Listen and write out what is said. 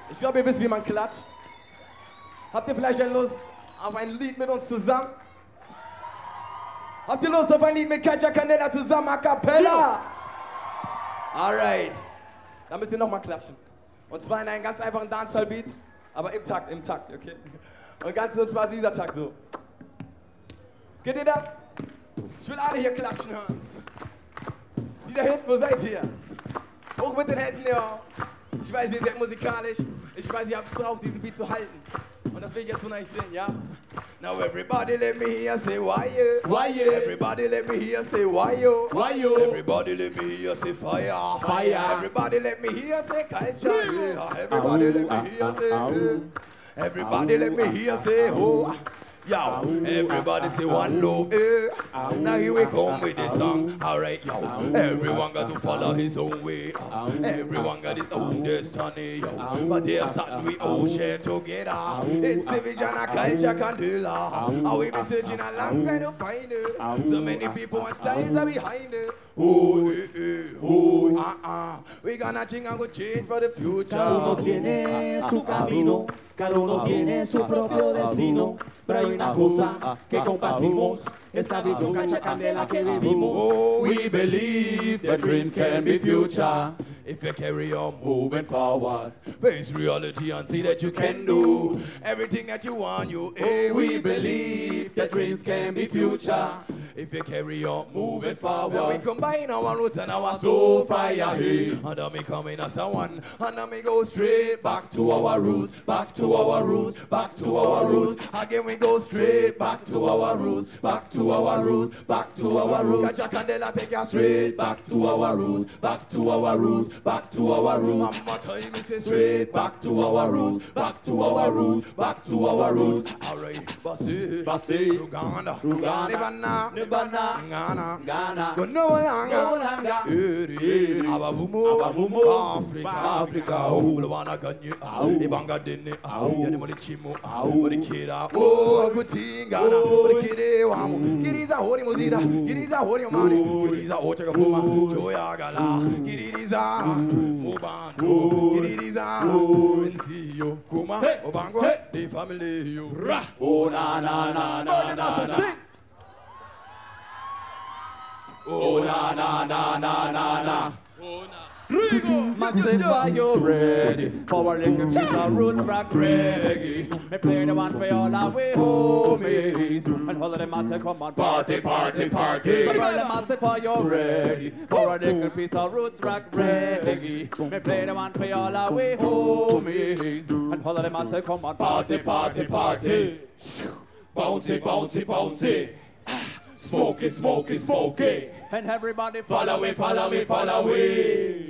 Ich glaube, ihr wisst, wie man klatscht. Habt ihr vielleicht Lust auf ein Lied mit uns zusammen? Habt ihr Lust auf ein Lied mit Katja Candela zusammen, a cappella? Alright. Dann müsst ihr nochmal klatschen. Und zwar in einem ganz einfachen Dancehall-Beat, aber im Takt, okay? Und zwar dieser Takt so. Kennt ihr das? Ich will alle hier klatschen hören. Die da hinten, wo seid ihr? Hoch mit den Händen, ja. Ich weiß, ihr seid musikalisch. Ich weiß, ihr habt es drauf, diesen Beat zu halten. Und das will ich jetzt von euch singen, ja? Now everybody let me hear say why you? Why you? Everybody let me hear say why you? Why you? Everybody let me hear say fire. Fire. Everybody let me hear say culture. Yeah. Everybody let me hear say. Everybody let me hear say oh. Yo, everybody say one love, eh? Now here we come with this song. Alright, yo, everyone got to follow his own way. Everyone got his own destiny, yo. But there's something we all share together. It's the vision of Culture Candela. And we been searching a long time to find it. So many people and styles are behind it. Oh, oh, we gonna change and go change for the future. Cada uno tiene su camino, cada uno tiene su propio destino. Pero hay una cosa que compartimos, esta visión Culture Candela que vivimos. Oh, we believe that dreams can be future. If you carry on moving forward, face reality and see that you can do everything that you want. We believe that dreams can be future. If you carry on moving forward, then we combine our roots and our soul fire. Hey. And then we come in as a one, and then we go straight back to our roots, back to our roots, back to our roots. Again we go straight back to our roots, back to our roots, back to our roots. Culture Candela take us straight back to our roots, back to our roots, back to our roots. One more time we say straight back to our roots, back to our roots, back to our roots. Alright, Bassi, Uganda, Nibana, Ghana, Gonolanga, Abavumo, Africa, Luana Ganye, Ibanga Dene, Yanimoni Chimo, Orikira, Kutingana, Orikide, Kiriza Hori Muzida, Kiriza Hori Mani, Kiriza Ochagapuma, Joyagala, Kiriza, Mubando, Kiriza, Nsio, Kuma, Obango, the family, you ra, oh na na na na na. Oh na na na na na na. Oh na. Massive, are you ready? For a little piece of roots rock reggae. Me play the one for all our way homies. And all of them massive come on party, party, party. So all the massive, are you ready? For a little piece of roots rock reggae. Me play the one for all our way homies. And all of them massive come on party, party, party. Bouncy, bouncy, bouncy. Smoky, smoky, smoky. And everybody follow it, follow it, follow it.